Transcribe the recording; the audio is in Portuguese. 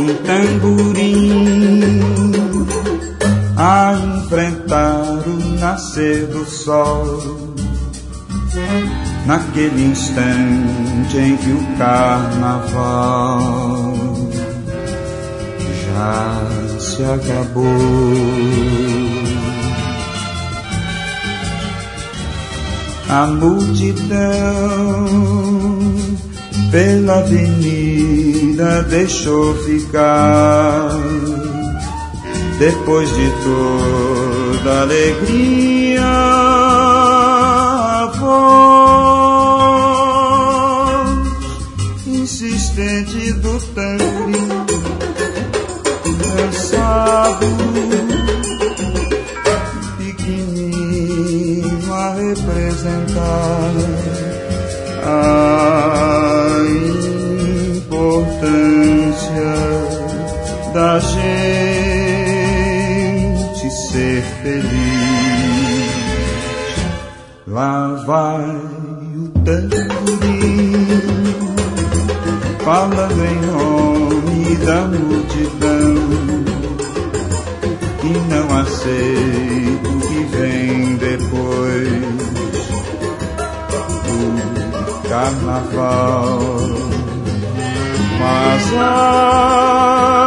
um tamborim a enfrentar o nascer do sol, naquele instante em que o carnaval já se acabou. A multidão pela avenida deixou ficar, depois de toda alegria, a voz insistente do tamborim, cansado, pequenino a representar a importância da gente ser feliz. Lá vai o tamborim, falando em nome da multidão, e não aceito o que vem depois do carnaval. Mas